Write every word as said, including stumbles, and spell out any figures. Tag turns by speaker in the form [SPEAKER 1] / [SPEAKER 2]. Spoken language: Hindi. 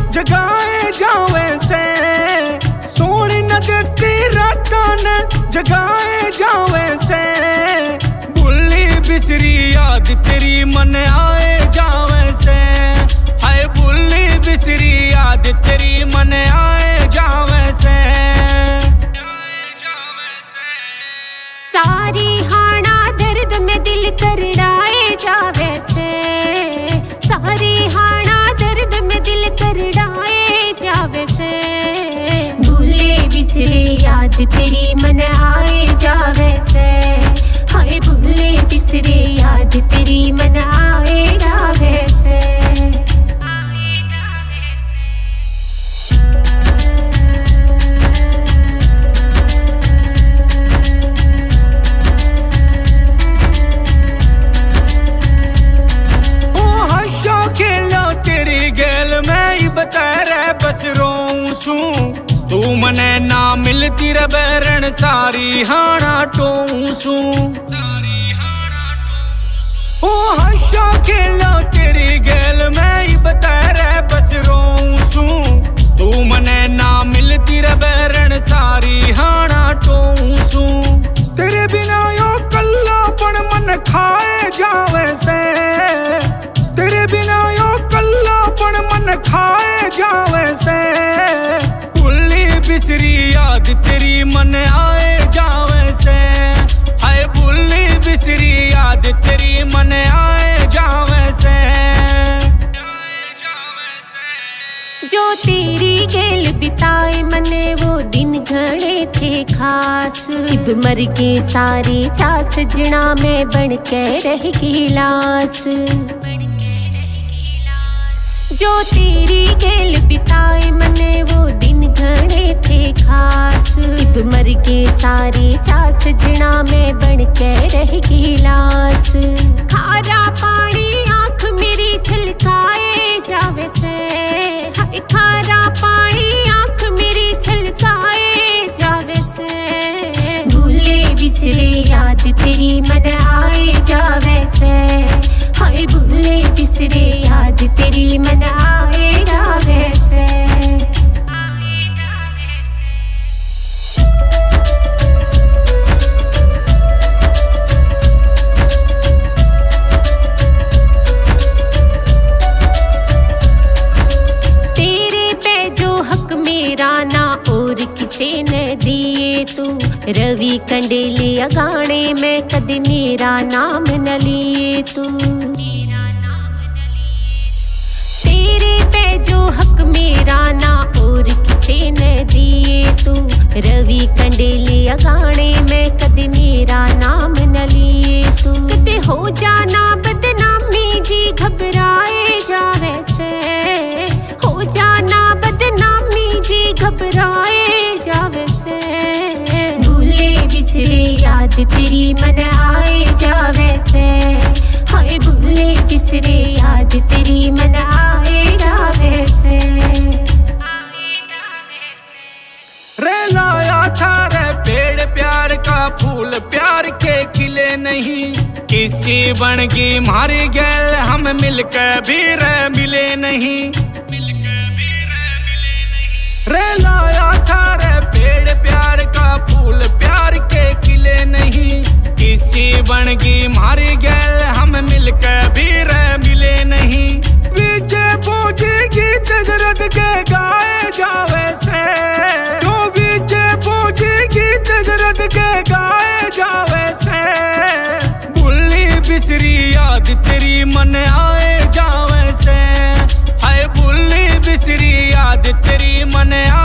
[SPEAKER 1] जगाए जावे से, सोनी न देती रातां ने जगाए जावे से, भुल्ली बिसरी याद तेरी मन आए जावे से, हाय भुल्ली बिसरी याद तेरी मन आए जावे से।
[SPEAKER 2] सारी हाना दर्द में दिल करड़ाए जावे से, सारी हाना दर्द में दिल करड़ाए जावे से, भूले बिसरे याद तेरी मन आए जावे से, हाय भूले बिसरे याद तेरी मन आए जावे से, आए जावे से।
[SPEAKER 1] बस रोऊं सूं तू मने ना मिलती रे बैरण सारी हाना टोऊं सूं, ओ हंसो खेलो तेरी गेल मैं ही बता रे बस रोऊं सूं तू मने ना मिलती रे बैरण सारी हाना टोऊं सूं, तेरे बिना यो कल्लापन मन खाए जावे से, तेरे बिना यो कल्लापन मन खाए जावे से, भुल्ली बिसरी याद तेरी मन आए जावे से, हाय भुल्ली बिसरी याद तेरी मन आए जावे से,
[SPEAKER 2] जो तेरी गेल बिताए मने वो दिन घड़े थे खास, इब मर के सारी चा सजना में बन के रह गई लाश, जो तेरी गेल बिताए मने वो दिन घड़े थे खास, इब मर के सारी चा सजना में बन के रह गई लाश, खारा पानी आंख मेरी छलकाए जावे से, हाय खारा पानी आंख मेरी छलकाए जावे से, भूले बिसरे याद तेरी मन आए जावे से, हाय भूले बिसरे याद तेरी मन आए जावे से, आए जावे से। तेरे पे जो हक मेरा ना और किसे न दिए तू, रवि कंडेलिया गाने में कदे मेरा नाम न लिए तू, तेरे पे जो हक मेरा ना और किसे न दिए तू, रवि कंडेलिया गाने में कदे मेरा नाम न लिए तू, कदे हो जाना बदनामी जी घबराए जावे से, हो जाना बदनामी जी घबराए जावे से, भूले बिसरे याद तेरी मन आए जावे से, हाय भूले बिसरे याद तेरी मन आए जावे से, आए जावे से।
[SPEAKER 1] रे लाया था रे पेड़ प्यार का फूल प्यार के खिले नहीं, किसी बन गई मारे गैल हम मिलकर भी रह मिले नहीं, रे लाया था रे पेड़ प्यार का फूल प्यार के खिले नहीं, किसी बन गई मारे गैल हम मिलकर भी रह मिले नहीं, विजय पूजी गीत दर्द के गाए जावे से, तो विजय पूजी गीत दर्द के गाए जावे से, भुल्ली बिसरी याद तेरी मन आए जावे से, हाय भुल्ली बिसरी याद तेरी मन